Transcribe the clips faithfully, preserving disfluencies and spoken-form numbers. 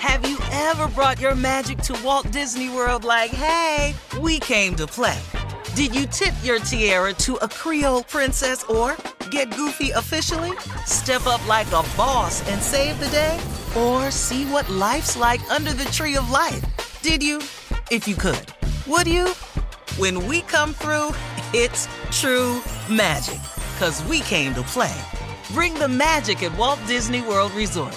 Have you ever brought your magic to Walt Disney World like, hey, we came to play? Did you tip your tiara to a Creole princess or get goofy officially? Step up like a boss and save the day? Or see what life's like under the tree of life? Did you? If you could. Would you? When we come through, it's true magic. 'Cause we came to play. Bring the magic at Walt Disney World Resort.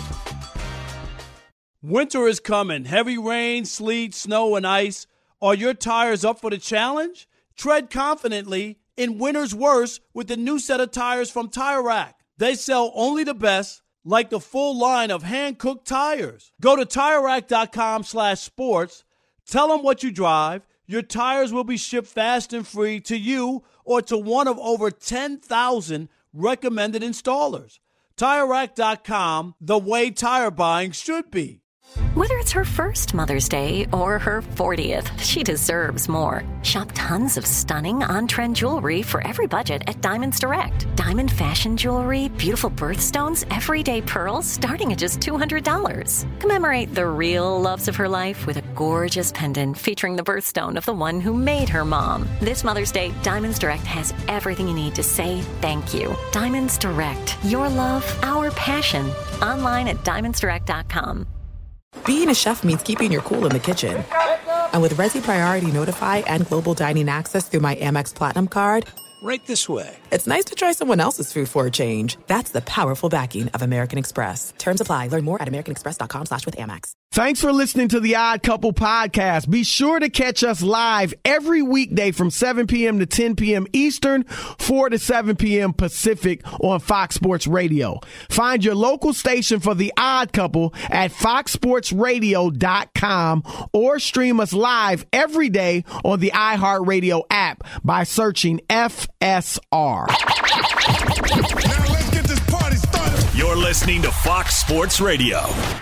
Winter is coming. Heavy rain, sleet, snow, and ice. Are your tires up for the challenge? Tread confidently in winter's worst with the new set of tires from Tire Rack. They sell only the best, like the full line of hand-cooked tires. Go to Tire Rack dot com slash sports. Tell them what you drive. Your tires will be shipped fast and free to you or to one of over ten thousand recommended installers. Tire Rack dot com, the way tire buying should be. Whether it's her first Mother's Day or her fortieth, she deserves more. Shop tons of stunning on-trend jewelry for every budget at Diamonds Direct. Diamond fashion jewelry, beautiful birthstones, everyday pearls starting at just two hundred dollars. Commemorate the real loves of her life with a gorgeous pendant featuring the birthstone of the one who made her mom. This Mother's Day, Diamonds Direct has everything you need to say thank you. Diamonds Direct. Your love, our passion. Online at Diamonds Direct dot com. Being a chef means keeping your cool in the kitchen. And with Resi Priority Notify and Global Dining Access through my Amex Platinum card, right this way. It's nice to try someone else's food for a change. That's the powerful backing of American Express. Terms apply. Learn more at americanexpress.com slash with Amex. Thanks for listening to the Odd Couple podcast. Be sure to catch us live every weekday from seven p.m. to ten p.m. Eastern, four to seven p.m. Pacific on Fox Sports Radio. Find your local station for the Odd Couple at fox sports radio dot com or stream us live every day on the iHeartRadio app by searching F S R. Now let's get this party started. You're listening to Fox Sports Radio.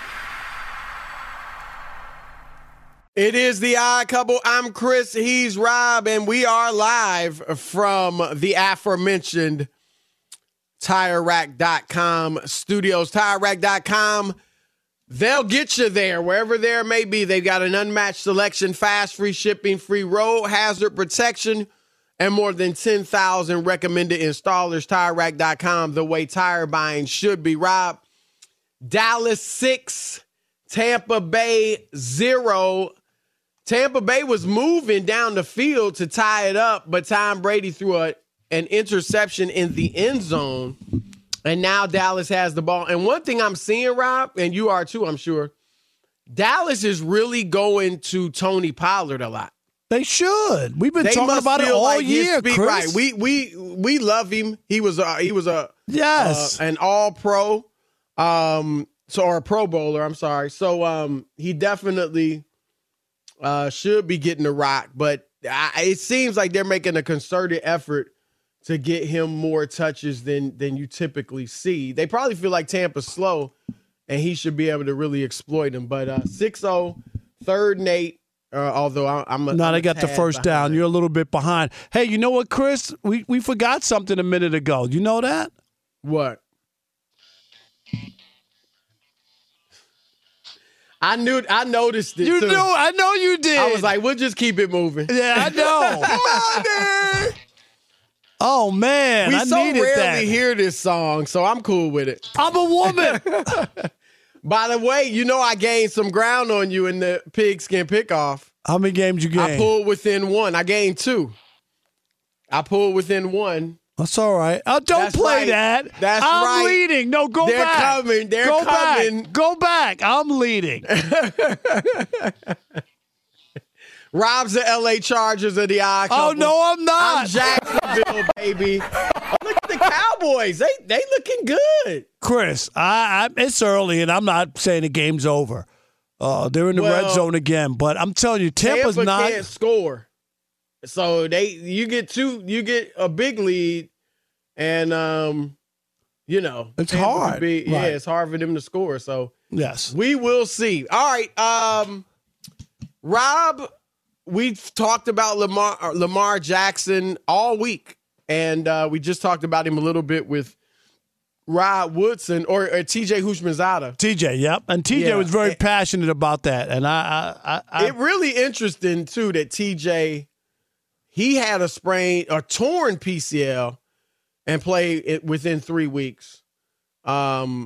It is the Odd Couple. I'm Chris. He's Rob, and we are live from the aforementioned Tire Rack dot com studios. Tire Rack dot com. They'll get you there, wherever there may be. They've got an unmatched selection, fast, free shipping, free road hazard protection, and more than ten thousand recommended installers. Tire Rack dot com, the way tire buying should be. Rob, Dallas six, Tampa Bay zero. Tampa Bay was moving down the field to tie it up, but Tom Brady threw a, an interception in the end zone, and now Dallas has the ball. And one thing I'm seeing, Rob, and you are too, I'm sure, Dallas is really going to Tony Pollard a lot. They should. We've been they talking about it all like year, speed, Chris. Right. We we we love him. He was a, he was a yes uh, an all pro, um, so or a Pro Bowler. I'm sorry. So um, he definitely uh, should be getting the rock, but I, it seems like they're making a concerted effort to get him more touches than than you typically see. They probably feel like Tampa's slow, and he should be able to really exploit him. But uh, six oh, third and eight. Uh, although I, I'm a, no, I'm they a got the first behind. down. You're a little bit behind. Hey, you know what, Chris? We we forgot something a minute ago. You know that? What? I knew. I noticed it. You too. knew. I know you did. I was like, we'll just keep it moving. Yeah, I know. Money. Oh man, We I so needed rarely that. hear this song, so I'm cool with it. I'm a woman. By the way, you know I gained some ground on you in the pigskin pickoff. How many games you gained? I pulled within one. I gained two. I pulled within one. That's all right. Oh, don't That's play right. that. That's I'm right. leading. No, go They're back. coming. They're go coming. Back. Go back. I'm leading. Rob's the L A Chargers of the Odd Couple. Oh, no, I'm not. I'm Jacksonville, baby. Oh, look at the Cowboys. They they looking good. Chris, I, I, it's early, and I'm not saying the game's over. Uh, they're in the Well, red zone again, but I'm telling you, Tampa's Tampa not. can't score. So they you get two, you get a big lead, and um, you know It's Tampa hard. could Be, Yeah, Right. it's hard for them to score. So Yes. we will see. All right, um, Rob, we've talked about Lamar Lamar Jackson all week, and uh, we just talked about him a little bit with Rod Woodson or, or T J Houshmandzadeh. T J, yep. And T J yeah. was very it, passionate about that. And I, I, I, I it really interesting too that T J, he had a sprain or torn P C L and played it within three weeks. Um,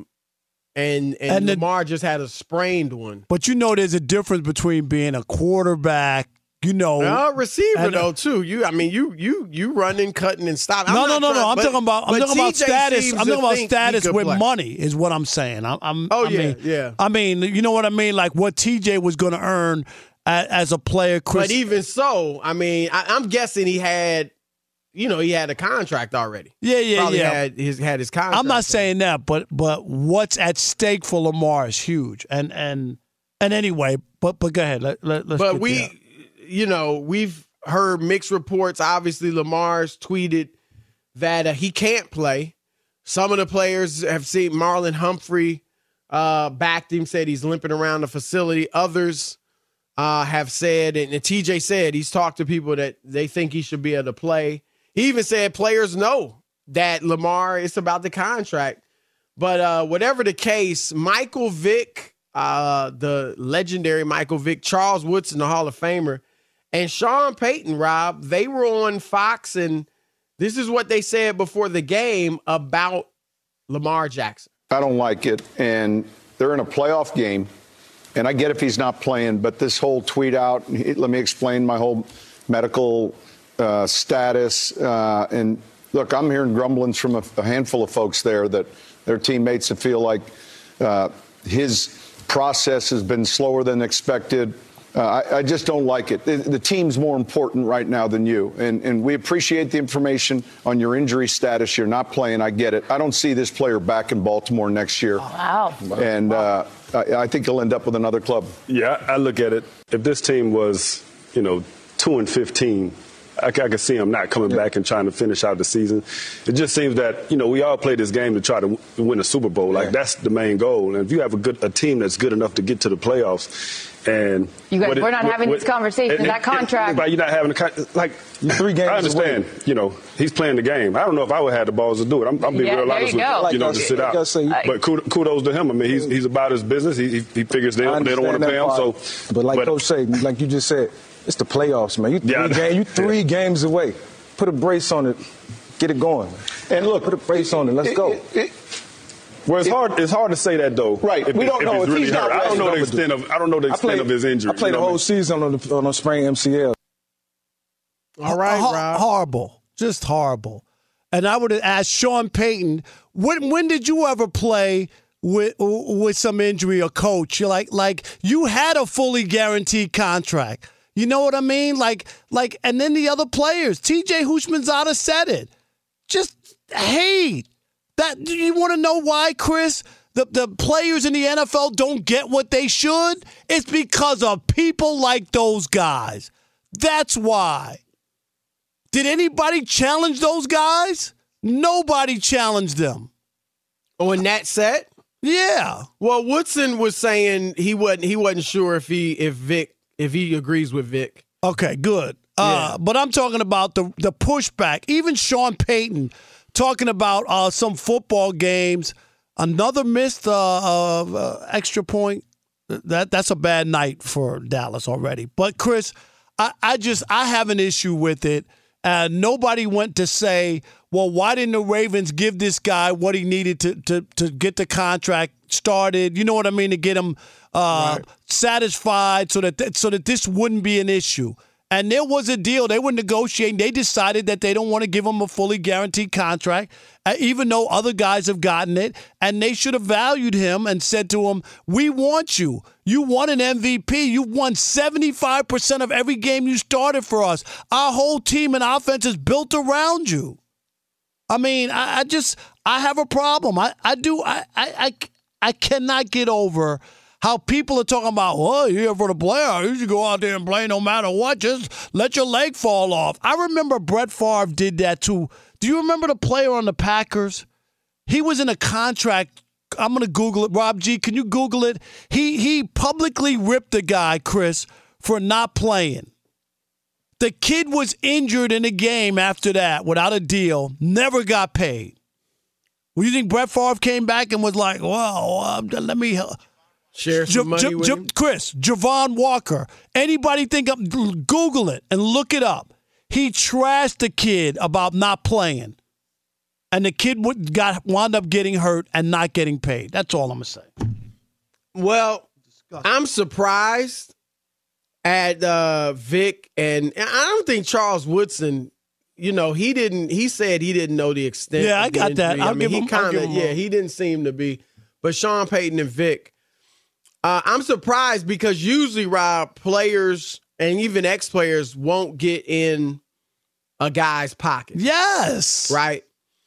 and and, and Lamar the, just had a sprained one. But you know, there's a difference between being a quarterback. You know, a receiver and, though too. You, I mean, you, you, you running, cutting, and stopping. No, no, no, no. I'm but, talking about. I'm talking about status. I'm talking about status with play. money. Is what I'm saying. I'm. I'm oh I yeah, mean, yeah. I mean, you know what I mean? Like what T J was going to earn as, as a player. Chris. But even so, I mean, I, I'm guessing he had, you know, he had a contract already. Yeah, yeah, Probably yeah. Had his had his contract. I'm not saying that, but but what's at stake for Lamar is huge. And and and anyway, but but go ahead. Let, let, let's. But get we. There. You know, we've heard mixed reports. Obviously, Lamar's tweeted that uh, he can't play. Some of the players have seen Marlon Humphrey uh, backed him, said he's limping around the facility. Others uh, have said, and, and T J said he's talked to people that they think he should be able to play. He even said players know that Lamar, it's about the contract. But uh, whatever the case, Michael Vick, uh, the legendary Michael Vick, Charles Woodson, the Hall of Famer, and Sean Payton, Rob, they were on Fox, and this is what they said before the game about Lamar Jackson. I don't like it, and they're in a playoff game, and I get if he's not playing, but this whole tweet out, let me explain my whole medical uh, status. Uh, and, look, I'm hearing grumblings from a, a handful of folks there that their teammates that feel like uh, his process has been slower than expected. Uh, I, I just don't like it. The, the team's more important right now than you. And, and we appreciate the information on your injury status. You're not playing. I get it. I don't see this player back in Baltimore next year. Oh, wow. And uh, I, I think he'll end up with another club. Yeah, I look at it. If this team was, you know, two and fifteen, I, I could see him not coming yeah. back and trying to finish out the season. It just seems that, you know, we all play this game to try to w- win a Super Bowl. Like, yeah. that's the main goal. And if you have a good a team that's good enough to get to the playoffs, and you guys, it, we're not what, having what, this conversation. And, that contract. But you're not having a con- like three games. I understand. Away. You know, he's playing the game. I don't know if I would have the balls to do it. I'm, I'm being yeah, real honest you with you. Like you know, to sit out. Say, but kudos to him. I mean, he's he's about his business. He he, he figures they don't, they don't want to pay him. So, but like but, Coach said, like you just said, it's the playoffs, man. You three, yeah, game, you three yeah. games away. Put a brace on it. Get it going. And look, put a brace on it. Let's it, go. It, it, Well, it's hard. It's hard to say that though. Right. If, we don't if know if if he's he's really not. hurt. I don't know the extent of. I don't know the extent played, of his injury. I played you know the whole I mean? season on the on a sprained M C L. All right, Ho- Rob. Horrible, just horrible. And I would have asked Sean Payton, when when did you ever play with with some injury or coach? You're like like you had a fully guaranteed contract. You know what I mean? Like like, and then the other players. T J Houshmandzadeh said it. Just hate that. Do you want to know why, Chris? The, the players in the N F L don't get what they should? It's because of people like those guys. That's why. Did anybody challenge those guys? Nobody challenged them. On that set? Yeah. Well, Woodson was saying he wasn't he wasn't sure if he if Vic if he agrees with Vic. Okay, good. Uh, yeah. But I'm talking about the the pushback. Even Sean Payton talking about uh, some football games. Another missed uh, uh, extra point. That that's a bad night for Dallas already. But Chris, I, I just I have an issue with it. Uh, nobody went to say, well, why didn't the Ravens give this guy what he needed to to to get the contract started? You know what I mean? To get him uh, right. satisfied, so that th- so that this wouldn't be an issue. And there was a deal. They were negotiating. They decided that they don't want to give him a fully guaranteed contract, uh, even though other guys have gotten it. And they should have valued him and said to him, we want you. You won an M V P. You won seventy-five percent of every game you started for us. Our whole team and offense is built around you. I mean, I, I just, I have a problem. I, I do, I, I, I, I cannot get over how people are talking about, oh, you're here for the player. You should go out there and play no matter what. Just let your leg fall off. I remember Brett Favre did that too. Do you remember the player on the Packers? He was in a contract. I'm going to Google it. Rob G, can you Google it? He he publicly ripped the guy, Chris, for not playing. The kid was injured in a game after that without a deal, never got paid. Well, you think Brett Favre came back and was like, well, um, let me uh, share some J- money J- with J- him? Chris, Javon Walker. Anybody think of, Google it and look it up. He trashed the kid about not playing. And the kid would, got wound up getting hurt and not getting paid. That's all I'm going to say. Well, I'm surprised at uh, Vic, and I don't think Charles Woodson, you know, he didn't, he said he didn't know the extent. Yeah, of I the got injury. that. I'll I mean, give he him, I'll kind give of, him yeah, a- he didn't seem to be. But Sean Payton and Vic, uh, I'm surprised because usually, Rob, players and even ex-players won't get in a guy's pocket. Yes. Right?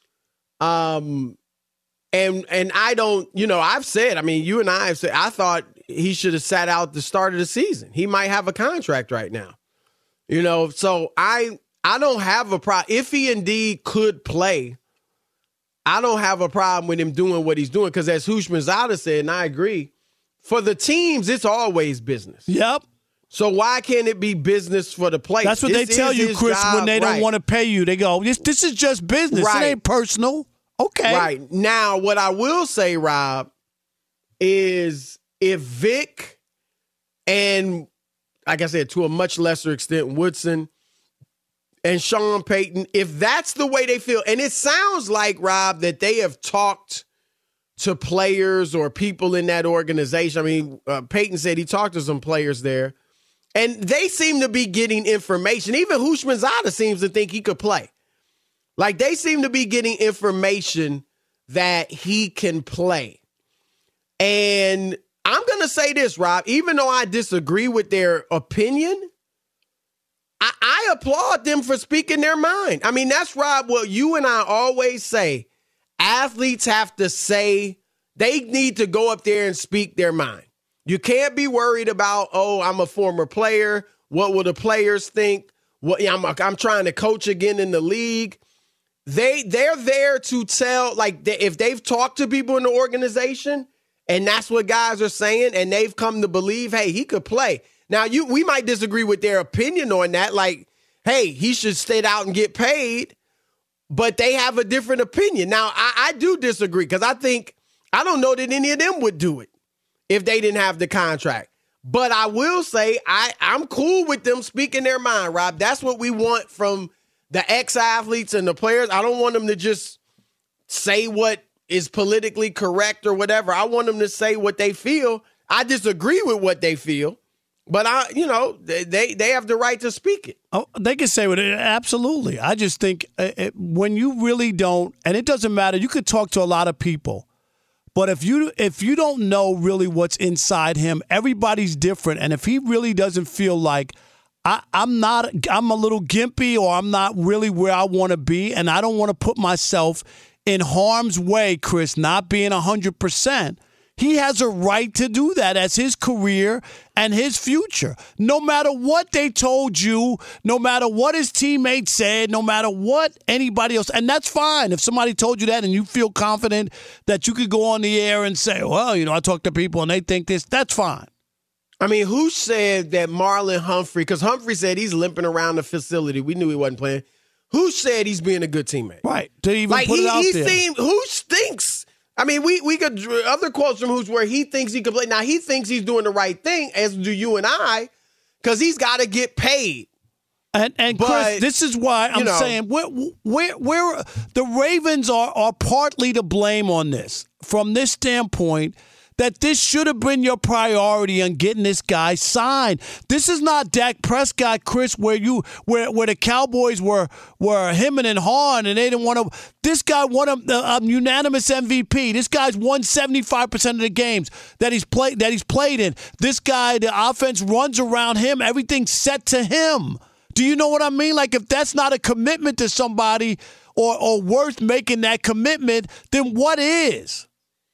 Um, and and I don't, you know, I've said, I mean, you and I have said, I thought he should have sat out the start of the season. He might have a contract right now. You know, so I I don't have a problem. If he indeed could play, I don't have a problem with him doing what he's doing because as Houshmandzadeh said, and I agree, for the teams, it's always business. Yep. So why can't it be business for the players? That's what This they tell is you, his Chris, job, when they don't right. want to pay you. They go, this, this is just business. Right. It ain't personal. Okay. Right. Now, what I will say, Rob, is if Vic and, like I said, to a much lesser extent, Woodson and Sean Payton, if that's the way they feel, and it sounds like, Rob, that they have talked to players or people in that organization. I mean, uh, Payton said he talked to some players there, and they seem to be getting information. Even Houshmandzadeh seems to think he could play. Like, they seem to be getting information that he can play. And I'm going to say this, Rob, even though I disagree with their opinion, I, I applaud them for speaking their mind. I mean, that's, Rob, what you and I always say. Athletes have to say, they need to go up there and speak their mind. You can't be worried about, oh, I'm a former player. What will the players think? What I'm, I'm trying to coach again in the league. They, they're there to tell, like, they, if they've talked to people in the organization and that's what guys are saying and they've come to believe, hey, he could play. Now, you we might disagree with their opinion on that. Like, hey, he should stay out and get paid. But they have a different opinion. Now, I, I do disagree because I think, I don't know that any of them would do it if they didn't have the contract. But I will say I, I'm cool with them speaking their mind, Rob. That's what we want from the ex-athletes and the players. I don't want them to just say what is politically correct or whatever. I want them to say what they feel. I disagree with what they feel, but I, you know, they they have the right to speak it. Oh, they can say what it absolutely. I just think uh, it, when you really don't, and it doesn't matter. You could talk to a lot of people, but if you if you don't know really what's inside him, everybody's different. And if he really doesn't feel like I, I'm not, I'm a little gimpy, or I'm not really where I want to be, and I don't want to put myself in harm's way, Chris, not being one hundred percent, he has a right to do that as his career and his future. No matter what they told you, no matter what his teammates said, no matter what anybody else, and that's fine. If somebody told you that and you feel confident that you could go on the air and say, well, you know, I talk to people and they think this, that's fine. I mean, who said that Marlon Humphrey, because Humphrey said he's limping around the facility. We knew he wasn't playing. Who said he's being a good teammate? Right. To even like put he, it out he there. seemed, who thinks? I mean, we we got other quotes from who's where he thinks he could play. Now, he thinks he's doing the right thing, as do you and I, because he's got to get paid. And and But, Chris, this is why I'm you know, saying where where where the Ravens are are partly to blame on this from this standpoint. That this should have been your priority on getting this guy signed. This is not Dak Prescott, Chris, where you where where the Cowboys were were hemming and hawing and they didn't want to. This guy won a, a, a unanimous M V P. This guy's won seventy-five percent of the games that he's played that he's played in. This guy, the offense runs around him. Everything's set to him. Do you know what I mean? Like, if that's not a commitment to somebody or or worth making that commitment, then what is?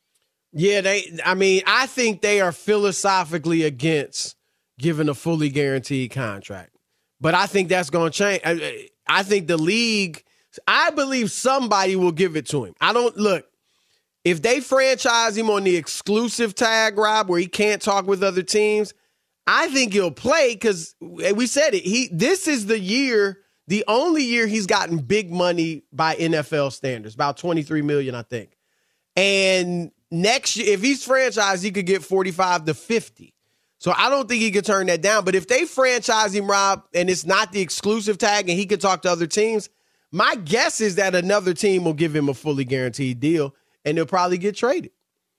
Yeah, they. I mean, I think they are philosophically against giving a fully guaranteed contract, but I think that's going to change. I, I think the league. I believe somebody will give it to him. I don't look if they franchise him on the exclusive tag, Rob, where he can't talk with other teams. I think he'll play because we said it. He this is the year, the only year he's gotten big money by N F L standards, about twenty-three million dollars, I think. And next year, if he's franchised, he could get forty-five to fifty. So I don't think he could turn that down. But if they franchise him, Rob, and it's not the exclusive tag and he could talk to other teams, my guess is that another team will give him a fully guaranteed deal and he'll probably get traded.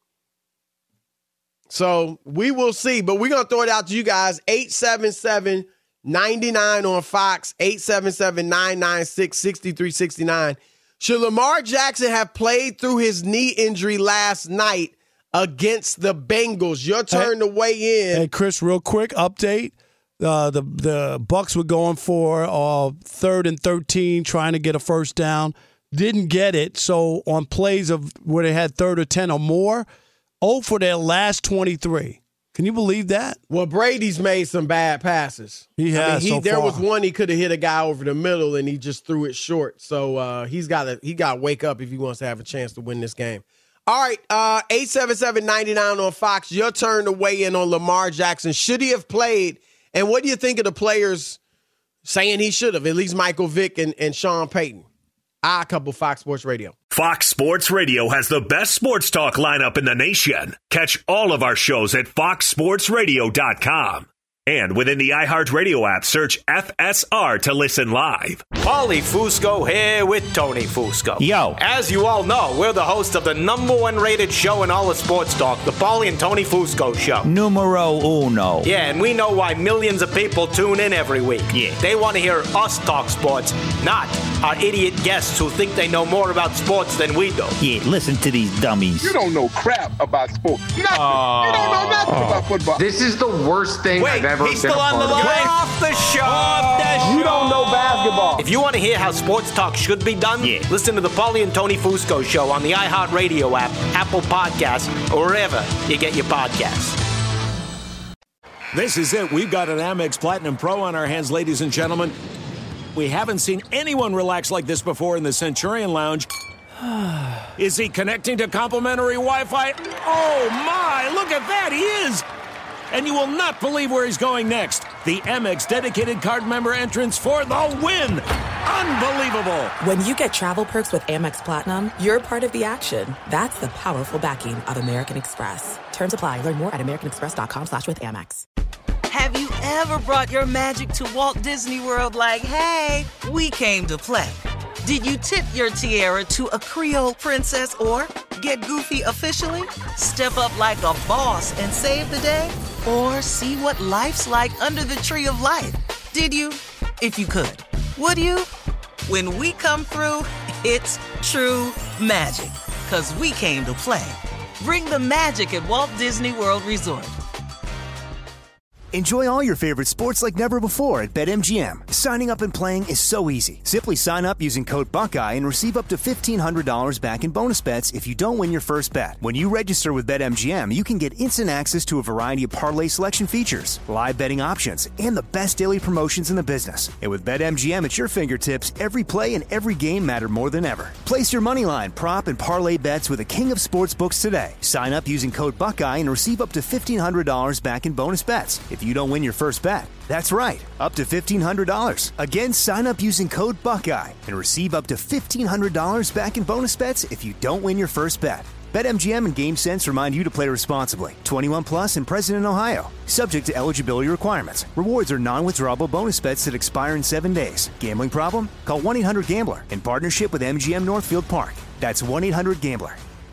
So we will see. But we're going to throw it out to you guys. eight seven seven, nine nine on Fox, eight seven seven, nine nine six, six three six nine. Should Lamar Jackson have played through his knee injury last night against the Bengals? Your turn hey, to weigh in. Hey, Chris, real quick update. Uh, the the Bucs were going for uh, third and thirteen, trying to get a first down. Didn't get it. So on plays of where they had third or ten or more, oh for their last twenty-three. Can you believe that? Well, Brady's made some bad passes. He has. I mean, he, so there far. was one he could have hit a guy over the middle, and he just threw it short. So uh, he's got to he got to wake up if he wants to have a chance to win this game. All right, uh, eight seven seven, nine nine on Fox. Your turn to weigh in on Lamar Jackson. Should he have played? And what do you think of the players saying he should have? At least Michael Vick and, and Sean Payton. I couple Fox Sports Radio. Fox Sports Radio has the best sports talk lineup in the nation. Catch all of our shows at fox sports radio dot com. And within the iHeartRadio app, search F S R to listen live. Paulie Fusco here with Tony Fusco. Yo. As you all know, we're the host of the number one rated show in all of sports talk, the Paulie and Tony Fusco Show. Numero uno. Yeah, and we know why millions of people tune in every week. Yeah. They want to hear us talk sports, not our idiot guests who think they know more about sports than we do. Yeah, listen to these dummies. You don't know crap about sports. Nothing. Uh, you don't know nothing uh, about football. This is the worst thing Wait, I've ever he's still on the line. Get off the show. Off the show. You don't know basketball. If you want to hear how sports talk should be done, yeah. listen to the Paulie and Tony Fusco Show on the iHeartRadio app, Apple Podcasts, or wherever you get your podcasts. This is it. We've got an Amex Platinum Pro on our hands, ladies and gentlemen. We haven't seen anyone relax like this before in the Centurion Lounge. Is he connecting to complimentary Wi-Fi? Oh, my. Look at that. He is. And you will not believe where he's going next. The Amex dedicated card member entrance for the win. Unbelievable. When you get travel perks with Amex Platinum, you're part of the action. That's the powerful backing of American Express. Terms apply. Learn more at americanexpress.com slash with Amex. Have you ever brought your magic to Walt Disney World like, hey, we came to play? Did you tip your tiara to a Creole princess or get goofy officially? Step up like a boss and save the day? Or see what life's like under the tree of life? Did you? If you could. Would you? When we come through, it's true magic. 'Cause we came to play. Bring the magic at Walt Disney World Resort. Enjoy all your favorite sports like never before at BetMGM. Signing up and playing is so easy. Simply sign up using code Buckeye and receive up to fifteen hundred dollars back in bonus bets if you don't win your first bet. When you register with BetMGM, you can get instant access to a variety of parlay selection features, live betting options, and the best daily promotions in the business. And with BetMGM at your fingertips, every play and every game matter more than ever. Place your moneyline, prop, and parlay bets with the king of sportsbooks today. Sign up using code Buckeye and receive up to fifteen hundred dollars back in bonus bets if you don't win your first bet. That's right, up to fifteen hundred dollars. Again, sign up using code Buckeye and receive up to fifteen hundred dollars back in bonus bets if you don't win your first bet. BetMGM and GameSense remind you to play responsibly. twenty-one plus and present in Ohio. Subject to eligibility requirements. Rewards are non-withdrawable bonus bets that expire in seven days. Gambling problem? Call one eight hundred gambler in partnership with M G M Northfield Park. That's one eight hundred gambler.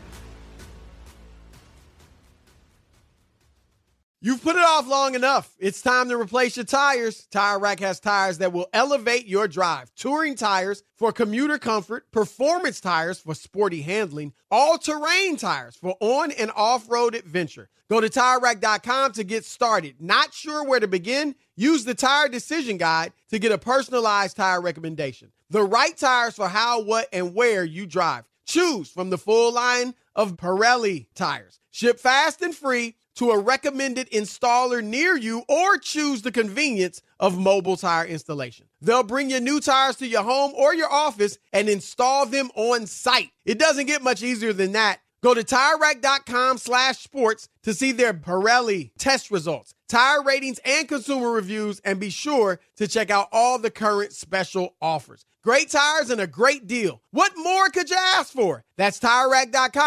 You've put it off long enough. It's time to replace your tires. Tire Rack has tires that will elevate your drive. Touring tires for commuter comfort, performance tires for sporty handling, all-terrain tires for on- and off-road adventure. Go to Tire Rack dot com to get started. Not sure where to begin? Use the Tire Decision Guide to get a personalized tire recommendation. The right tires for how, what, and where you drive. Choose from the full line of Pirelli tires. Ship fast and free to a recommended installer near you, or choose the convenience of mobile tire installation. They'll bring your new tires to your home or your office and install them on site. It doesn't get much easier than that. Go to Tire Rack dot com slash sports to see their Pirelli test results, tire ratings, and consumer reviews, and be sure to check out all the current special offers. Great tires and a great deal. What more could you ask for? That's Tire Rack dot com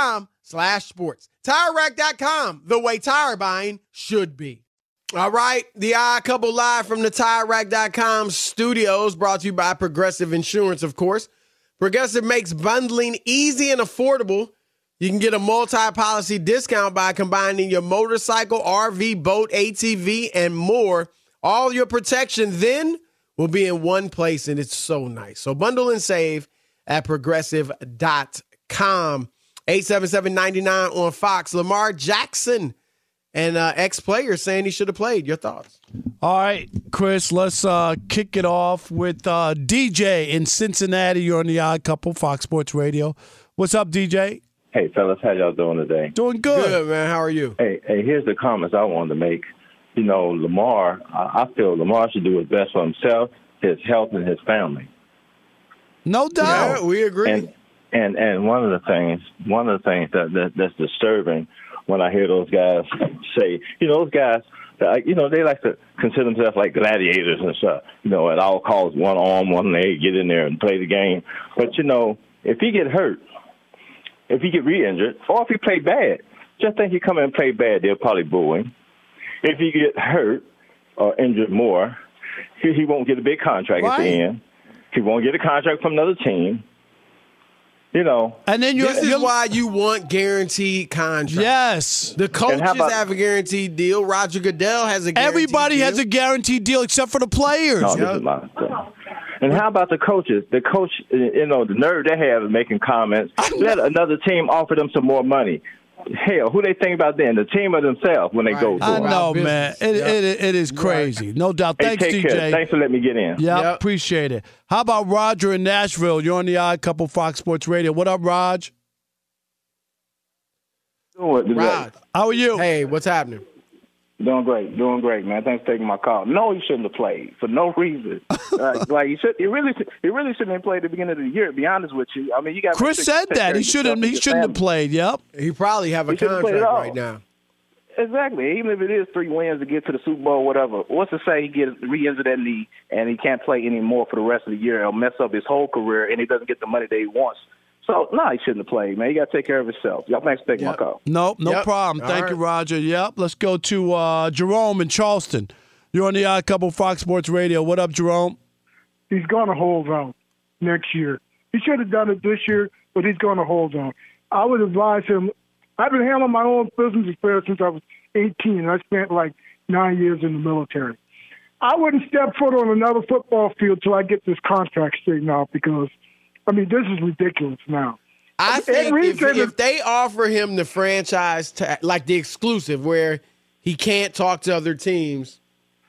slash sports. Tire Rack dot com, the way tire buying should be. All right, the Odd Couple live from the Tire Rack dot com studios, brought to you by Progressive Insurance, of course. Progressive makes bundling easy and affordable. You can get a multi-policy discount by combining your motorcycle, R V, boat, A T V, and more. All your protection then will be in one place, and it's so nice. So bundle and save at Progressive dot com. eight seven seven, nine nine on Fox. Lamar Jackson and uh, ex-players saying he should have played. Your thoughts? All right, Chris, let's uh, kick it off with uh, D J in Cincinnati. You're on the Odd Couple, Fox Sports Radio. What's up, D J? Hey, fellas, how y'all doing today? Doing good. Good, man. How are you? Hey, hey, here's the comments I wanted to make. You know, Lamar, I, I feel Lamar should do his best for himself, his health, and his family. No doubt. Yeah, we agree. And, and and one of the things, one of the things that, that that's disturbing when I hear those guys say, you know, those guys, that, you know, they like to consider themselves like gladiators and stuff. You know, at all costs, one arm, one leg, get in there and play the game. But, you know, if he get hurt, if he get re-injured, or if he play bad, just think he come in and play bad, they'll probably boo him. If he get hurt or injured more, he, he won't get a big contract right. at the end. He won't get a contract from another team. You know. And then you're, this is you're, why you want guaranteed contracts. Yes. The coaches about, have a guaranteed deal. Roger Goodell has a guaranteed Everybody deal. has a guaranteed deal except for the players. No, this is my thing. And how about the coaches? The coach, you know, the nerve they have of making comments. Let another team offer them some more money. Hell, who they think about then? The team or themselves when they right. go to I it. know, man. It, yep. it, it, it is crazy. Right. No doubt. Thanks, hey, take D J. Care. Thanks for letting me get in. Yeah, yep. appreciate it. How about Roger in Nashville? You're on the Odd Couple, Fox Sports Radio. What up, Raj? Raj. How are you? Hey, what's happening? Doing great, doing great, man. Thanks for taking my call. No, he shouldn't have played for no reason. uh, like he should, he really, he really shouldn't have played at the beginning of the year. To be honest with you, I mean, you got Chris said that he shouldn't. He shouldn't have played. Yep. He probably have a contract right now. Exactly. Even if it is three wins to get to the Super Bowl, whatever. What's to say he gets re-injured that knee and he can't play anymore for the rest of the year? It'll mess up his whole career, and he doesn't get the money that he wants. So, no, nah, he shouldn't have played, man. You got to take care of himself. Y'all, thanks for taking yep. my call. No, no yep. problem. All Thank right. you, Roger. Yep. Let's go to uh, Jerome in Charleston. You're on the Odd Couple, Fox Sports Radio. What up, Jerome? He's going to hold on next year. He should have done it this year, but he's going to hold on. I would advise him. I've been handling my own business affairs since I was eighteen, and I spent like nine years in the military. I wouldn't step foot on another football field till I get this contract straightened out because, I mean, this is ridiculous now. I think if, if they offer him the franchise, tag, like the exclusive, where he can't talk to other teams,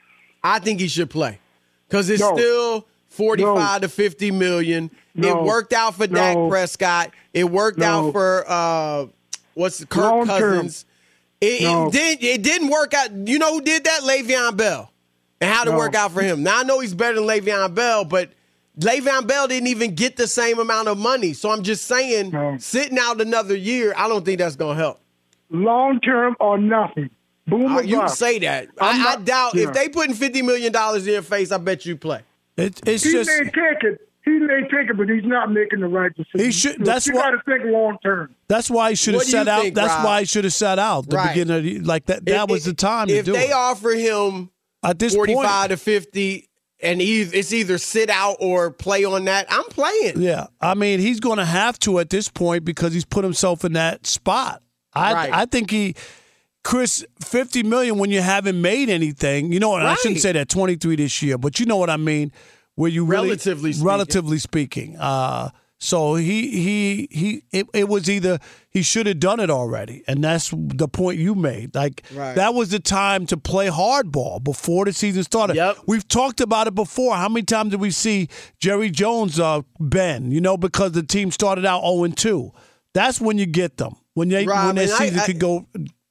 I think he should play because it's no. still forty-five no. to fifty million. No. It worked out for no. Dak Prescott. It worked no. out for uh, what's Kirk Long Cousins. It, no. it didn't. It didn't work out. You know who did that? Le'Veon Bell. And how did it no. work out for him? Now I know he's better than Le'Veon Bell, but Le'Veon Bell didn't even get the same amount of money. So I'm just saying, no. sitting out another year, I don't think that's going to help. Long term or nothing. Boom. Uh, you can say that. I, not, I doubt yeah. if they putting fifty million dollars in your face, I bet you play. It, it's he just may take it. He may take it, but he's not making the right decision. He should. That's you why. got to think long term. That's why he should have set out. Think, that's Rob? why he should have set out the right. beginning. Of, like that. That if, was the time to if do it. If they offer him at this forty-five point, to fifty. And it's either sit out or play on that. I'm playing. Yeah. I mean, he's going to have to at this point because he's put himself in that spot. I right. I think he, Chris, fifty million dollars when you haven't made anything. You know what? Right. I shouldn't say that, twenty-three this year, but you know what I mean. Where you really, relatively speaking. Relatively speaking. Uh, so he, he, he, it, it was either he should have done it already. And that's the point you made. Like, right. that was the time to play hardball before the season started. Yep. We've talked about it before. How many times did we see Jerry Jones uh, bend, you know, because the team started out oh and two? That's when you get them. When, they, right. when their I mean, season I, could go.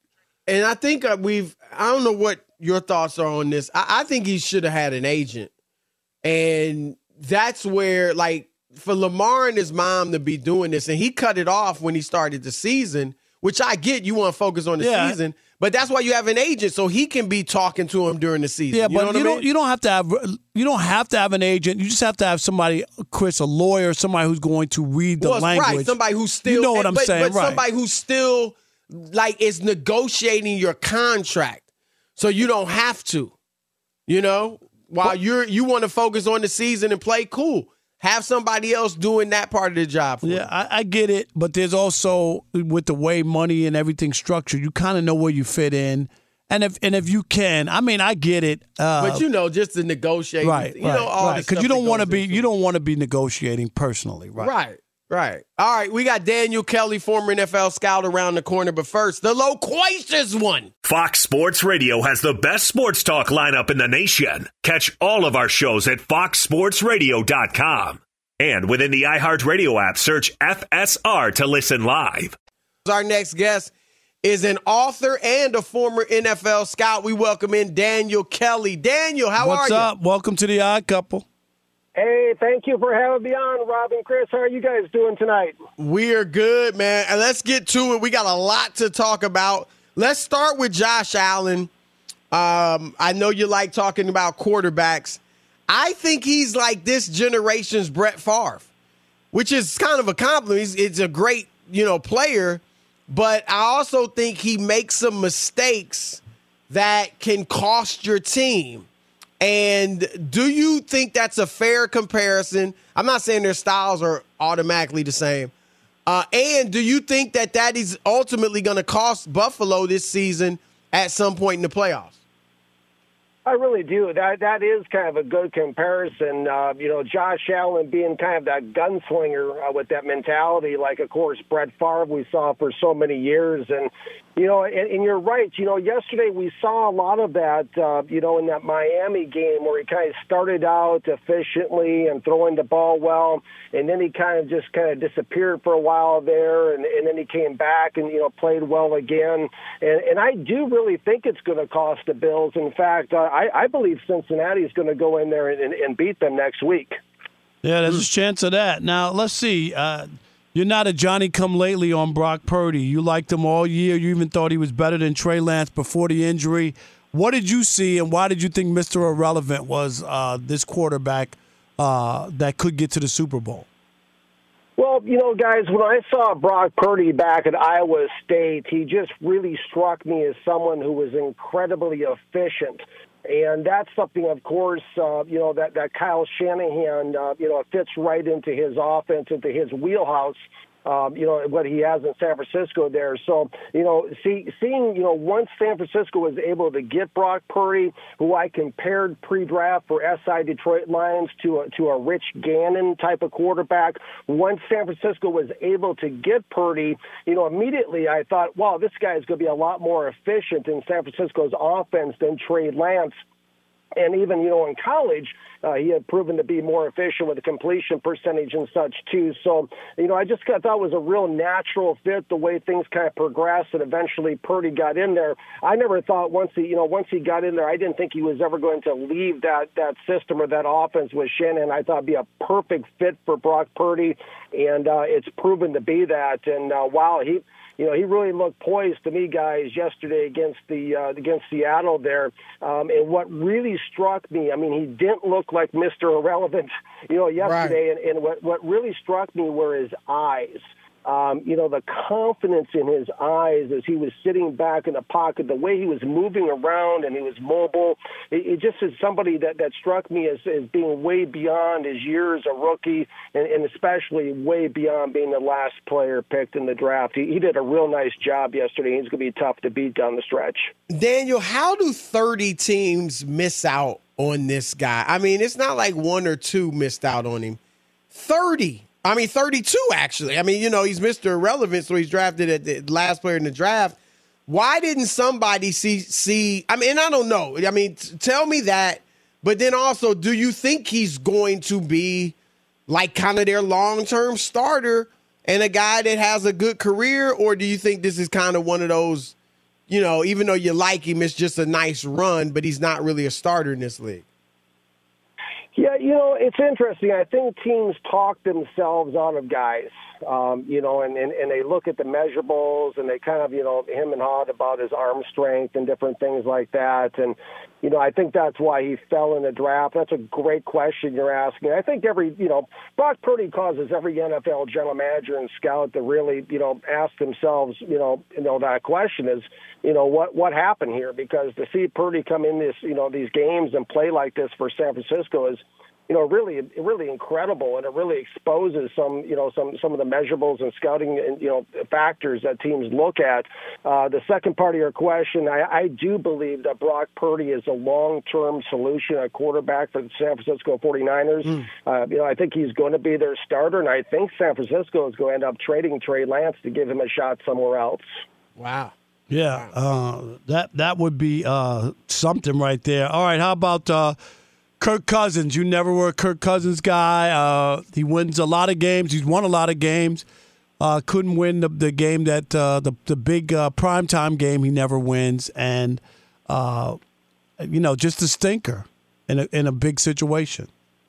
And I think uh, we've, I don't know what your thoughts are on this. I, I think he should have had an agent. And that's where, like, for Lamar and his mom to be doing this, and he cut it off when he started the season, which I get, you want to focus on the yeah. season, But that's why you have an agent, so he can be talking to him during the season. Yeah, you but know what you I don't mean? you don't have to have you don't have to have an agent. You just have to have somebody, Chris, a lawyer, somebody who's going to read the well, language. Right, somebody who's still you know what I'm but, saying, but right? Somebody who's still like is negotiating your contract, so you don't have to. You know, while you're you want to focus on the season and play, cool. Have somebody else doing that part of the job for yeah, you. I, I get it, but there's also with the way money and everything's structured, you kind of know where you fit in. And if and if you can, I mean, I get it. Uh, but you know, just to negotiate, right? you right, know, all right. because you don't want to be you don't want to be negotiating personally, right? Right, right. All right, we got Daniel Kelly, former N F L scout, around the corner. But first, the loquacious one. Fox Sports Radio has the best sports talk lineup in the nation. Catch all of our shows at fox sports radio dot com. And within the iHeartRadio app, search F S R to listen live. Our next guest is an author and a former N F L scout. We welcome in Daniel Kelly. Daniel, how What's are you? up? Welcome to the Odd Couple. Hey, thank you for having me on, Rob and Chris. How are you guys doing tonight? We're good, man. And let's get to it. We got a lot to talk about. Let's start with Josh Allen. Um, I know you like talking about quarterbacks. I think he's like this generation's Brett Favre, which is kind of a compliment. He's, he's a great, you know, player, but I also think he makes some mistakes that can cost your team. And do you think that's a fair comparison? I'm not saying their styles are automatically the same. Uh, and do you think that that is ultimately going to cost Buffalo this season at some point in the playoffs? I really do. That that is kind of a good comparison. Uh, you know, Josh Allen being kind of that gunslinger uh, with that mentality, like, of course, Brett Favre we saw for so many years. And, you know, and, and you're right. You know, yesterday we saw a lot of that, uh, you know, in that Miami game where he kind of started out efficiently and throwing the ball well, and then he kind of just kind of disappeared for a while there, and, and then he came back and, you know, played well again. And, and I do really think it's going to cost the Bills. In fact, uh, I, I believe Cincinnati is going to go in there and, and beat them next week. Yeah, there's a chance of that. Now, let's see. Uh, you're not a Johnny-come-lately on Brock Purdy. You liked him all year. You even thought he was better than Trey Lance before the injury. What did you see, and why did you think Mister Irrelevant was uh, this quarterback uh, that could get to the Super Bowl? Well, you know, guys, when I saw Brock Purdy back at Iowa State, he just really struck me as someone who was incredibly efficient. And that's something, of course, uh, you know, that, that Kyle Shanahan, uh, you know, fits right into his offense, into his wheelhouse, um, you know, what he has in San Francisco there. So, you know, see, seeing, you know, once San Francisco was able to get Brock Purdy, who I compared pre-draft for S I Detroit Lions to a, to a Rich Gannon type of quarterback, once San Francisco was able to get Purdy, you know, immediately I thought, wow, this guy is going to be a lot more efficient in San Francisco's offense than Trey Lance. And even, you know, in college, uh, he had proven to be more efficient with the completion percentage and such, too. So, you know, I just thought it was a real natural fit, the way things kind of progressed, and eventually Purdy got in there. I never thought once he, you know, once he got in there, I didn't think he was ever going to leave that, that system or that offense with Shannon. I thought it'd be a perfect fit for Brock Purdy, and uh, it's proven to be that. And, uh, wow, he... You know, he really looked poised to me, guys, yesterday against the uh, against Seattle there. Um, and what really struck me, I mean, he didn't look like Mister Irrelevant, you know, yesterday. Right. And, and what, what really struck me were his eyes. Um, you know, the confidence in his eyes as he was sitting back in the pocket, the way he was moving around and he was mobile. It, it just is somebody that, that struck me as, as being way beyond his years a rookie, and, and especially way beyond being the last player picked in the draft. He, he did a real nice job yesterday. He's going to be tough to beat down the stretch. Daniel, how do thirty teams miss out on this guy? I mean, it's not like one or two missed out on him. thirty. I mean, thirty-two, actually. I mean, you know, he's Mister Irrelevant, so he's drafted at the last player in the draft. Why didn't somebody see, see I mean, I don't know. I mean, t- tell me that. But then also, do you think he's going to be like kind of their long-term starter and a guy that has a good career? Or do you think this is kind of one of those, you know, even though you like him, it's just a nice run, but he's not really a starter in this league? Yeah, you know, it's interesting. I think teams talk themselves out of guys. um, you know, and, and, and they look at the measurables and they kind of, you know, him and hawed about his arm strength and different things like that. And, you know, I think that's why he fell in the draft. That's a great question you're asking. I think every, you know, Brock Purdy causes every N F L general manager and scout to really, you know, ask themselves, you know, you know, that question is, you know, what, what happened here? Because to see Purdy come in this, you know, these games and play like this for San Francisco is, you know, really, really incredible, and it really exposes some, you know, some some of the measurables and scouting, and, you know, factors that teams look at. Uh, the second part of your question, I, I do believe that Brock Purdy is a long-term solution at quarterback for the San Francisco forty-niners. Mm. Uh, you know, I think he's going to be their starter, and I think San Francisco is going to end up trading Trey Lance to give him a shot somewhere else. Wow. Yeah, uh, that that would be uh, something right there. All right, how about uh, Kirk Cousins? You never were a Kirk Cousins guy. Uh, he wins a lot of games. He's won a lot of games. Uh, couldn't win the, the game that uh, the the big uh, primetime game. He never wins, and uh, you know, just a stinker in a in a big situation.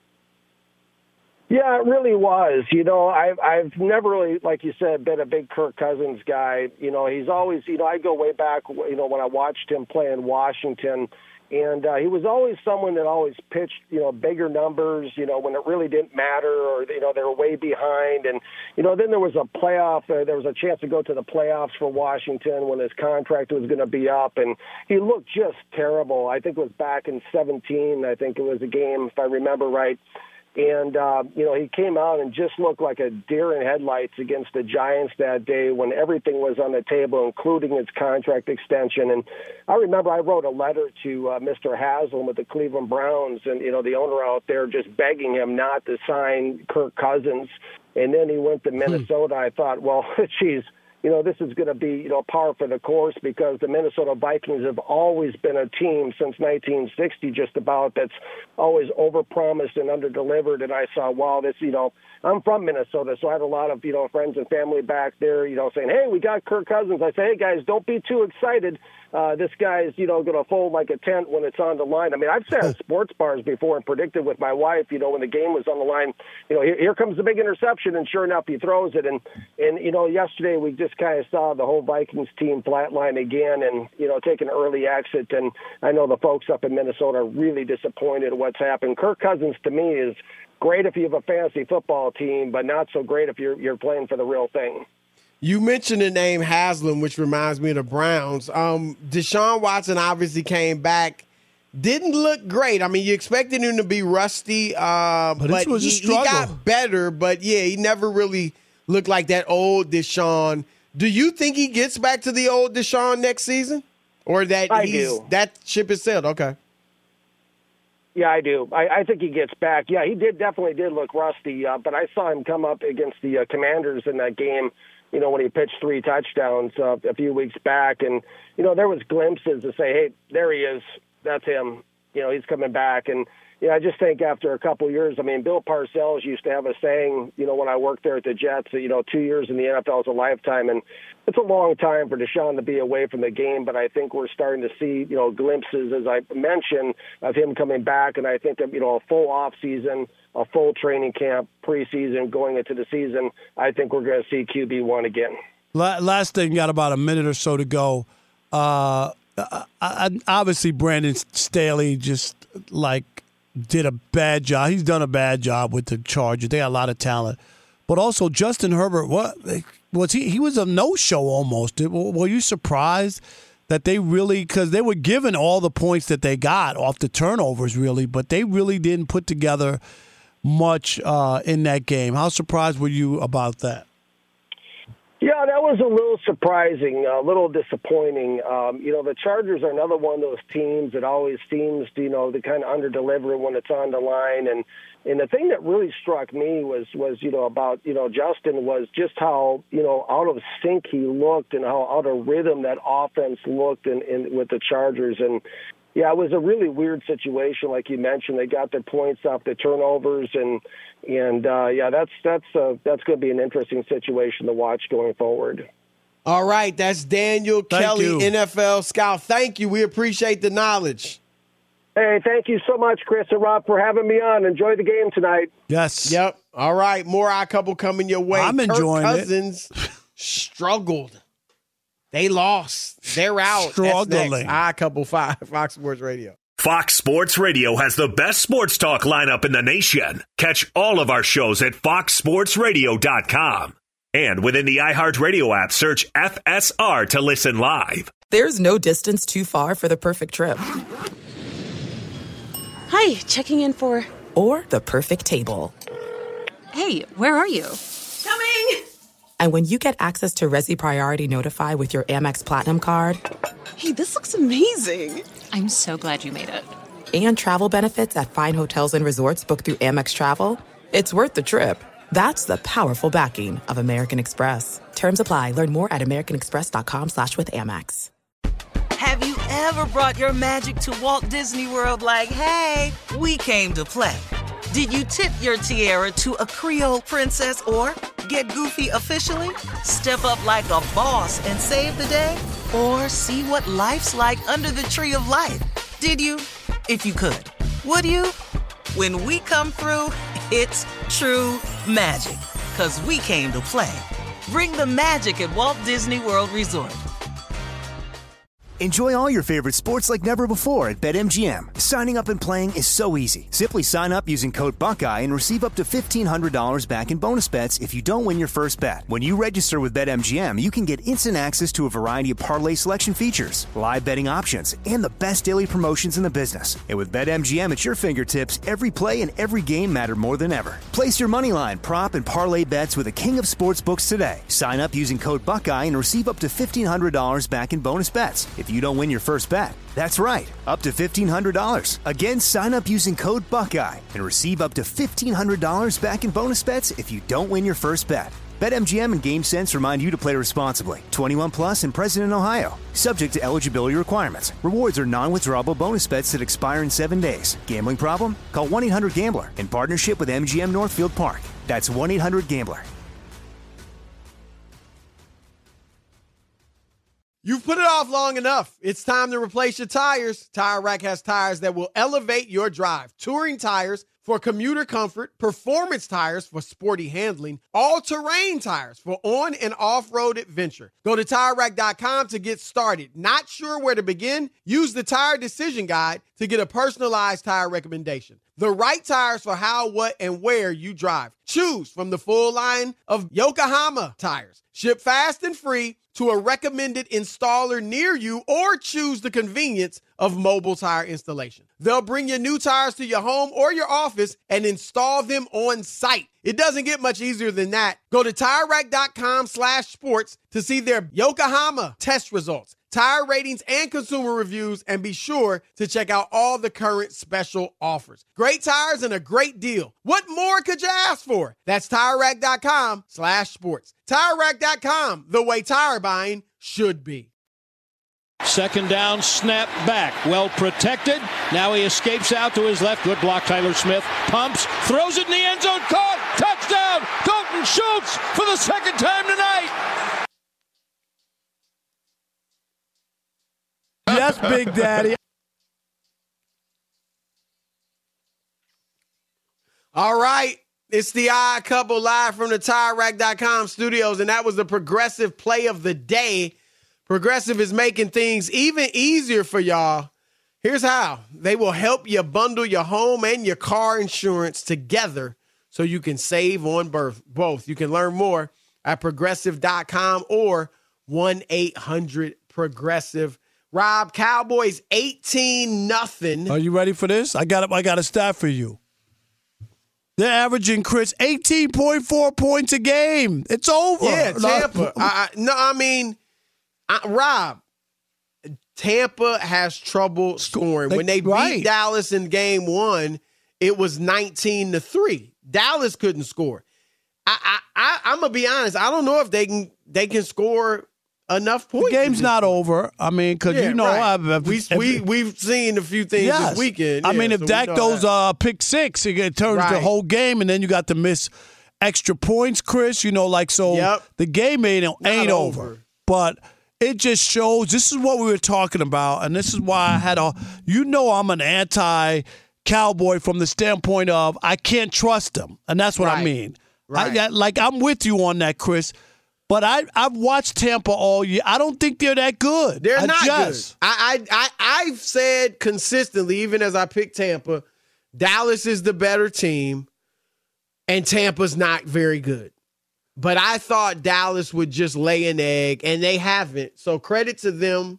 Yeah, it really was. You know, I've I've never really, like you said, been a big Kirk Cousins guy. You know, he's always, you know, I go way back, you know, when I watched him play in Washington, and uh, he was always someone that always pitched, you know, bigger numbers, you know, when it really didn't matter, or, you know, they were way behind. And, you know, then there was a playoff, uh, there was a chance to go to the playoffs for Washington when his contract was going to be up, and he looked just terrible. I think it was back in seventeen. I think it was a game, if I remember right. And, uh, you know, he came out and just looked like a deer in headlights against the Giants that day when everything was on the table, including his contract extension. And I remember I wrote a letter to uh, Mister Haslam with the Cleveland Browns and, you know, the owner out there just begging him not to sign Kirk Cousins. And then he went to Minnesota. I thought, well, geez, you know, this is going to be, you know, par for the course, because the Minnesota Vikings have always been a team since nineteen sixty, just about, that's always overpromised and underdelivered. And I saw, wow, this, you know, I'm from Minnesota, so I had a lot of, you know, friends and family back there, you know, saying, hey, we got Kirk Cousins. I say, hey, guys, don't be too excited. Uh, this guy's, you know, going to fold like a tent when it's on the line. I mean, I've sat in sports bars before and predicted with my wife, you know, when the game was on the line, you know, here, here comes the big interception, and sure enough, he throws it. And, and you know, yesterday we just kind of saw the whole Vikings team flatline again and, you know, take an early exit. And I know the folks up in Minnesota are really disappointed at what's happened. Kirk Cousins, to me, is great if you have a fantasy football team, but not so great if you're you're playing for the real thing. You mentioned the name Haslam, which reminds me of the Browns. Um, Deshaun Watson obviously came back, didn't look great. I mean, you expected him to be rusty, uh, but, but was he, a struggle. he got better. But, yeah, he never really looked like that old Deshaun. Do you think he gets back to the old Deshaun next season? Or that I he's, do. that ship is sailed? Okay. Yeah, I do. I, I think he gets back. Yeah, he did definitely did look rusty, uh, but I saw him come up against the uh, Commanders in that game, you know, when he pitched three touchdowns uh, a few weeks back. And, you know, there was glimpses to say, hey, there he is. That's him. You know, he's coming back. And, you know, I just think after a couple of years, I mean, Bill Parcells used to have a saying, you know, when I worked there at the Jets, you know, two years in the N F L is a lifetime. And it's a long time for Deshaun to be away from the game, but I think we're starting to see, you know, glimpses, as I mentioned, of him coming back. And I think, you know, a full off season, a full training camp, preseason, going into the season, I think we're going to see Q B one again. Last thing, got about a minute or so to go. Uh, I, I, obviously, Brandon Staley just, like, did a bad job. He's done a bad job with the Chargers. They got a lot of talent. But also, Justin Herbert, what was he? He was a no-show almost. Were you surprised that they really, because they were given all the points that they got off the turnovers, really, but they really didn't put together much uh, in that game. How surprised were you about that? Yeah, that was a little surprising, a little disappointing. Um, you know, the Chargers are another one of those teams that always seems to, you know, to kind of underdeliver when it's on the line. And and the thing that really struck me was, was you know, about, you know, Justin was just how, you know, out of sync he looked and how out of rhythm that offense looked in, in with the Chargers. And, yeah, it was a really weird situation, like you mentioned. They got their points off the turnovers, and and uh, yeah, that's that's uh, that's going to be an interesting situation to watch going forward. All right, that's Daniel Thank Kelly, you. N F L scout. Thank you. We appreciate the knowledge. Hey, thank you so much, Chris and Rob, for having me on. Enjoy the game tonight. Yes. Yep. All right. More Odd Couple coming your way. I'm enjoying Kirk it. Cousins struggled. They lost. They're out. Struggling. That's next. Odd Couple five, Fox Sports Radio. Fox Sports Radio has the best sports talk lineup in the nation. Catch all of our shows at fox sports radio dot com. And within the iHeartRadio app, search F S R to listen live. There's no distance too far for the perfect trip. Hi, checking in for... Or the perfect table. Hey, where are you? Coming! And when you get access to Resi Priority Notify with your Amex Platinum card... Hey, this looks amazing. I'm so glad you made it. And travel benefits at fine hotels and resorts booked through Amex Travel, it's worth the trip. That's the powerful backing of American Express. Terms apply. Learn more at americanexpress.com slash with Amex. Have you ever brought your magic to Walt Disney World like, hey, we came to play? Did you tip your tiara to a Creole princess or get goofy officially? Step up like a boss and save the day? Or see what life's like under the tree of life? Did you? If you could. Would you? When we come through, it's true magic. 'Cause we came to play. Bring the magic at Walt Disney World Resort. Enjoy all your favorite sports like never before at BetMGM. Signing up and playing is so easy. Simply sign up using code Buckeye and receive up to fifteen hundred dollars back in bonus bets if you don't win your first bet. When you register with BetMGM, you can get instant access to a variety of parlay selection features, live betting options, and the best daily promotions in the business. And with BetMGM at your fingertips, every play and every game matter more than ever. Place your moneyline, prop, and parlay bets with the king of sportsbooks today. Sign up using code Buckeye and receive up to fifteen hundred dollars back in bonus bets if you don't win your first bet. That's right, up to fifteen hundred dollars. Again, sign up using code Buckeye and receive up to fifteen hundred dollars back in bonus bets if you don't win your first bet. BetMGM and GameSense remind you to play responsibly. twenty-one plus and present in Ohio. Subject to eligibility requirements. Rewards are non-withdrawable bonus bets that expire in seven days. Gambling problem? Call one eight hundred gambler in partnership with M G M Northfield Park. That's one eight hundred gambler. You've put it off long enough. It's time to replace your tires. Tire Rack has tires that will elevate your drive. Touring tires for commuter comfort, performance tires for sporty handling, all-terrain tires for on- and off-road adventure. Go to Tire Rack dot com to get started. Not sure where to begin? Use the Tire Decision Guide to get a personalized tire recommendation. The right tires for how, what, and where you drive. Choose from the full line of Yokohama tires. Ship fast and free to a recommended installer near you, or choose the convenience of mobile tire installation. They'll bring your new tires to your home or your office and install them on site. It doesn't get much easier than that. Go to Tire Rack dot com slash sports to see their Yokohama test results, tire ratings, and consumer reviews, and be sure to check out all the current special offers. Great tires and a great deal. What more could you ask for? That's Tire Rack dot com slash sports. Tire Rack dot com, the way tire buying should be. Second down, snap back. Well protected. Now he escapes out to his left. Good block, Tyler Smith. Pumps, throws it in the end zone. Caught. Touchdown. Dalton Schultz for the second time tonight. Yes, Big Daddy. All right. It's the Odd Couple live from the Tire Rack dot com studios, and that was the Progressive play of the day. Progressive is making things even easier for y'all. Here's how. They will help you bundle your home and your car insurance together so you can save on both. You can learn more at progressive dot com or one eight hundred progressive. Rob, Cowboys eighteen nothing. Are you ready for this? I got I got a stat for you. They're averaging, Chris, eighteen point four points a game. It's over. Yeah, Tampa. I, I, no, I mean, I, Rob, Tampa has trouble scoring. They, when they right. beat Dallas in game one, it was nineteen to three. Dallas couldn't score. I, I, I, I'm going to be honest. I don't know if they can they can score enough points. The game's not over. I mean, because yeah, you know, right. I've, I've, we, if, we, we've seen a few things yes. this weekend. I yeah, mean, if so Dak goes uh, pick six, it turns right. the whole game, and then you got to miss extra points, Chris. You know, like, so yep. the game ain't, ain't over. over. But it just shows, this is what we were talking about, and this is why I had a, you know I'm an anti-Cowboy from the standpoint of I can't trust them, and that's what right. I mean. Right. I, like, I'm with you on that, Chris, but I, I've watched Tampa all year. I don't think they're that good. They're I not just, good. I, I, I, I've said consistently, even as I picked Tampa, Dallas is the better team, and Tampa's not very good. But I thought Dallas would just lay an egg, and they haven't. So credit to them.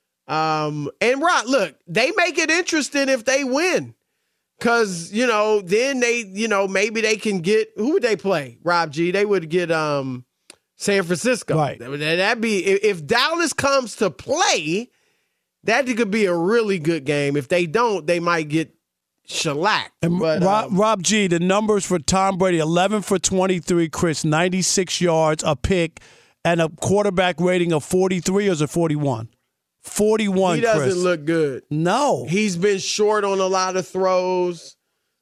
Um, and, Rod, look, they make it interesting if they win. Because, you know, then they, you know, maybe they can get, who would they play, Rob G? They would get um, San Francisco. Right. That'd be, if Dallas comes to play, that could be a really good game. If they don't, they might get shellacked. And but, Rob, um, Rob G, the numbers for Tom Brady, eleven for twenty-three, Chris, ninety-six yards, a pick, and a quarterback rating of forty-three, or is it forty-one? forty-one, He doesn't Chris. look good. No. He's been short on a lot of throws.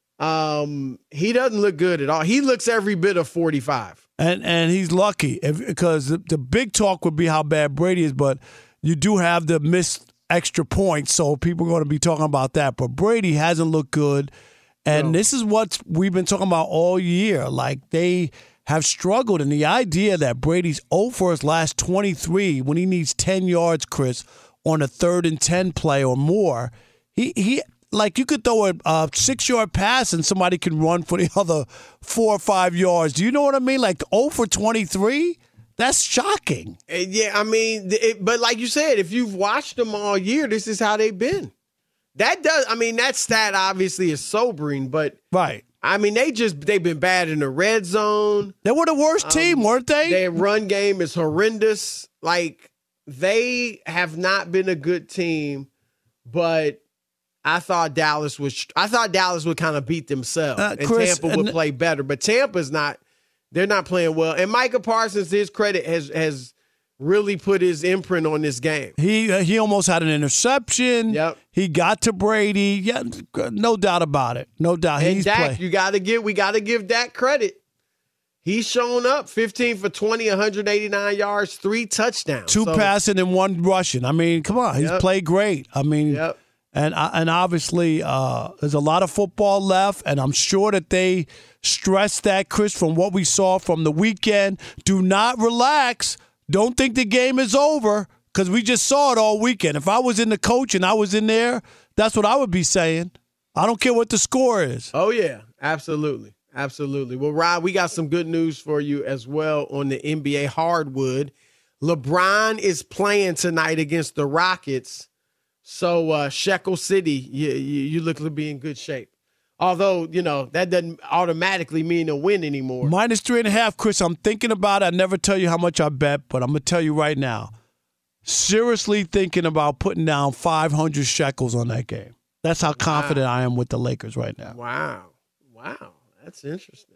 Um, he doesn't look good at all. He looks every bit of forty-five. And and he's lucky if, because the, the big talk would be how bad Brady is, but you do have the missed extra points, so people are going to be talking about that. But Brady hasn't looked good, and no. This is what we've been talking about all year. Like, they have struggled, and the idea that Brady's zero for his last twenty-three when he needs ten yards, Chris, on a third and ten play or more, he he like you could throw a, a six-yard pass and somebody can run for the other four or five yards. Do you know what I mean? Like zero for twenty-three? That's shocking. Yeah, I mean, it, but like you said, if you've watched them all year, this is how they've been. That does, I mean, that stat obviously is sobering, but right. I mean, they just, they've been bad in the red zone. They were the worst um, team, weren't they? Their run game is horrendous. Like, they have not been a good team, but I thought Dallas was, I thought Dallas would kind of beat themselves, uh, and Chris, Tampa would and, play better, but Tampa's not. They're not playing well. And Micah Parsons, to his credit, has has really put his imprint on this game. He uh, he almost had an interception. Yep. He got to Brady. Yeah, no doubt about it. No doubt. And He's Dak, play. you got to give we got to give Dak credit. He's shown up, fifteen for twenty, one hundred eighty-nine yards, three touchdowns, two so, passing and one rushing. I mean, come on, he's yep. played great. I mean. Yep. And and obviously, uh, there's a lot of football left, and I'm sure that they stressed that, Chris, from what we saw from the weekend. Do not relax. Don't think the game is over, because we just saw it all weekend. If I was in the coach and I was in there, that's what I would be saying. I don't care what the score is. Oh, yeah, absolutely. Absolutely. Well, Rob, we got some good news for you as well on the N B A hardwood. LeBron is playing tonight against the Rockets. So, uh, Shekel City, you, you, you look to be in good shape. Although, you know, that doesn't automatically mean a win anymore. Minus three and a half, Chris. I'm thinking about it. I never tell you how much I bet, but I'm going to tell you right now. Seriously thinking about putting down five hundred shekels on that game. That's how confident wow. I am with the Lakers right now. Wow. Wow. That's interesting.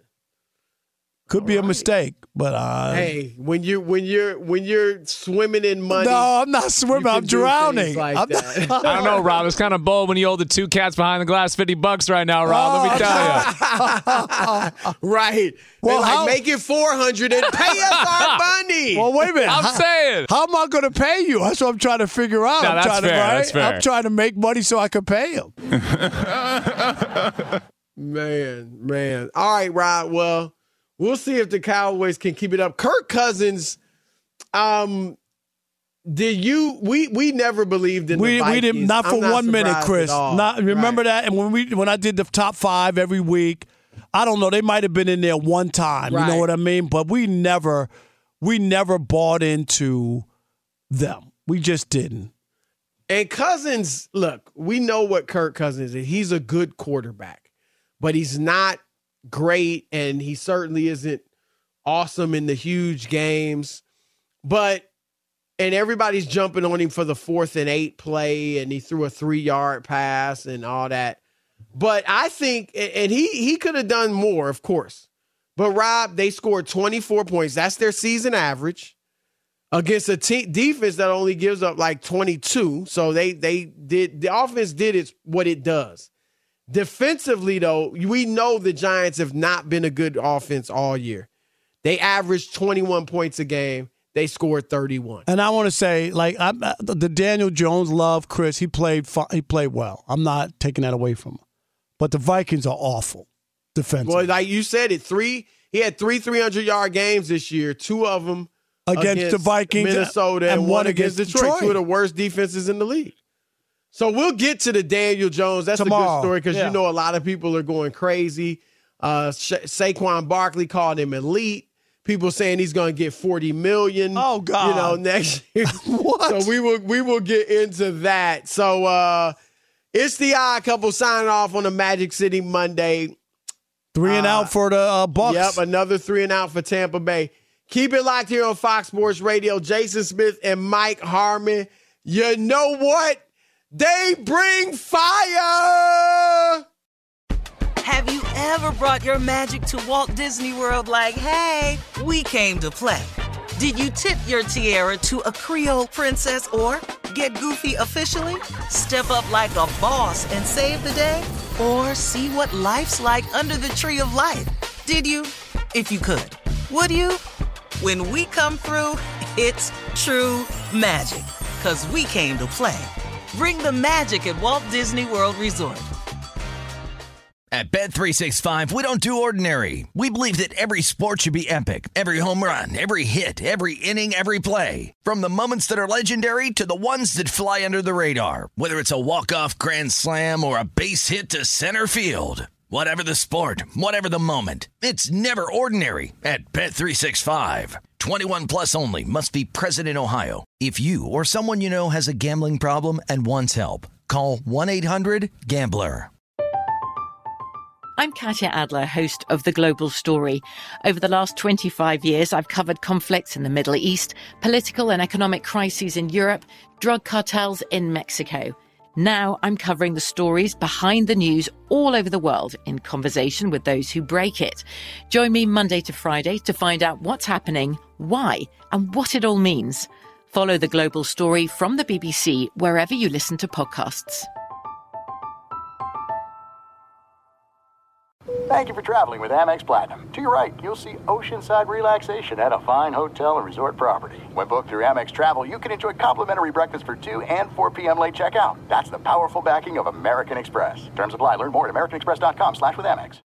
Could All be right. a mistake, but uh, hey, when you when you're when you're swimming in money, no, I'm not swimming. I'm drowning. Like I'm that. not, I don't know, Rob. It's kind of bold when you hold the two cats behind the glass, fifty bucks right now, Rob. Oh, let me tell you. Right. Well, They like how- make it four hundred and pay us our money. Well, wait a minute. I'm how, saying. How am I going to pay you? That's what I'm trying to figure out. No, I'm that's trying fair, to, right? that's fair. I'm trying to make money so I can pay him. Man, man. All right, Rob. Well, we'll see if the Cowboys can keep it up. Kirk Cousins, um, did you? We we never believed in We the Vikings. we didn't not for I'm not one minute, surprised Chris. at all. Not remember Right. that. And when we when I did the top five every week, I don't know. They might have been in there one time. You know Right. what I mean? But we never we never bought into them. We just didn't. And Cousins, look, we know what Kirk Cousins is. He's a good quarterback, but he's not great, and he certainly isn't awesome in the huge games. But, and everybody's jumping on him for the fourth and eight play, and he threw a three-yard pass and all that. But I think, and he he could have done more, of course. But, Rob, they scored twenty-four points. That's their season average against a team defense that only gives up like twenty-two. So they they did the offense did its what it does. Defensively, though, we know the Giants have not been a good offense all year. They averaged twenty-one points a game. they scored thirty-one. And I want to say, like, I, the Daniel Jones love, Chris, he played he played well. I'm not taking that away from him. But the Vikings are awful defensively. Well, like you said, it three he had three three hundred-yard games this year, two of them against, against the Vikings, Minnesota, and, and one against, against Detroit, Detroit, two of the worst defenses in the league. So we'll get to the Daniel Jones. That's Tomorrow. a good story because yeah. you know a lot of people are going crazy. Uh, Sha- Saquon Barkley called him elite. People saying he's going to get forty million dollars. Oh God! You know, next year. What? So we will we will get into that. So uh, it's the Odd Couple signing off on a Magic City Monday. Three and uh, out for the uh, Bucks. Yep, another three and out for Tampa Bay. Keep it locked here on Fox Sports Radio. Jason Smith and Mike Harmon. You know what? They bring fire. Have you ever brought your magic to Walt Disney World like, hey, we came to play? Did you tip your tiara to a Creole princess or get goofy officially? Step up like a boss and save the day? Or see what life's like under the tree of life? Did you? If you could. Would you? When we come through, it's true magic. 'Cause we came to play. Bring the magic at Walt Disney World Resort. At Bet three sixty-five, we don't do ordinary. We believe that every sport should be epic. Every home run, every hit, every inning, every play. From the moments that are legendary to the ones that fly under the radar. Whether it's a walk-off grand slam or a base hit to center field. Whatever the sport, whatever the moment. It's never ordinary at Bet three sixty-five. twenty-one plus only. Must be present in Ohio. If you or someone you know has a gambling problem and wants help, call one eight hundred gambler. I'm Katya Adler, host of The Global Story. Over the last twenty-five years, I've covered conflicts in the Middle East, political and economic crises in Europe, drug cartels in Mexico. Now I'm covering the stories behind the news all over the world in conversation with those who break it. Join me Monday to Friday to find out what's happening, why, and what it all means. Follow The Global Story from the B B C wherever you listen to podcasts. Thank you for traveling with Amex Platinum. To your right, you'll see oceanside relaxation at a fine hotel and resort property. When booked through Amex Travel, you can enjoy complimentary breakfast for two and four p.m. late checkout. That's the powerful backing of American Express. Terms apply. Learn more at americanexpress.com slash with Amex.